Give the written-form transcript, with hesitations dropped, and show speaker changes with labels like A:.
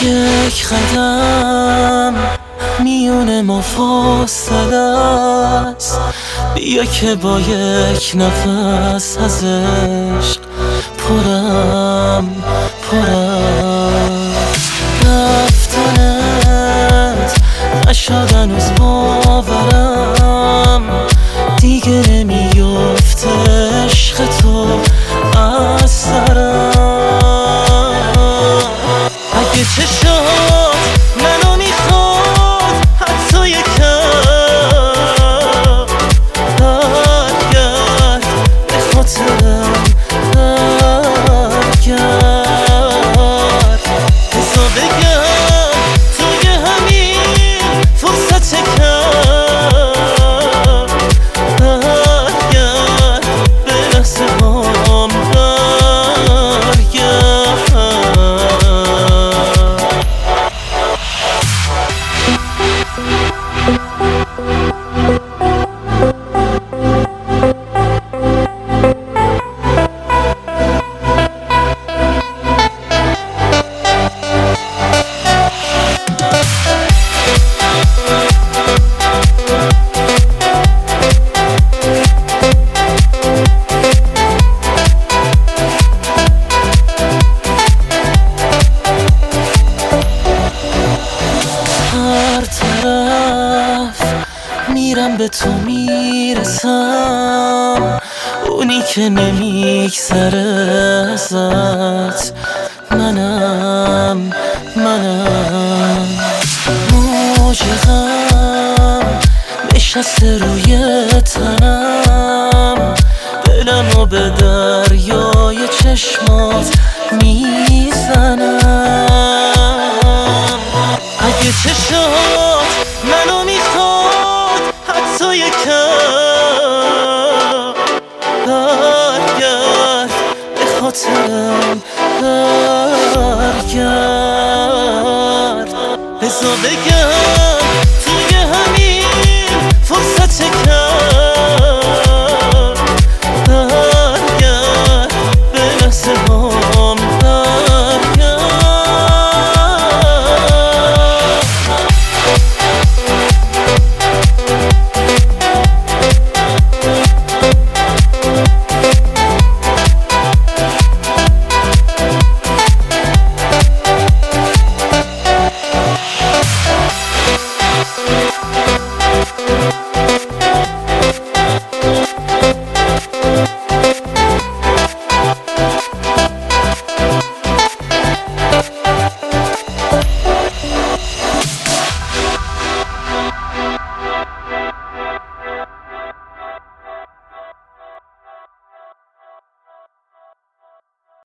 A: یک قدم میونه ما فاصله است، بیا که با یک نفس از عشق پرم رفتنت نشد هنوز باورم، دیگه نمیفته عشق تو از سرم. اگه چشات منو میخواد حتی یکم برگرد به خاطرم، برگرد بذار بگم توی همین فرصت کم، برگرد به لحظه هام، میرم به تو میرسم، اونی که نمیگذره ازت منم موج غم نشسته روی تنم، دلمو به دریای چشمات میزنم. اگه چشات منو میخواد حتی یکم برگرد به خاطرم، برگرد بذار بگم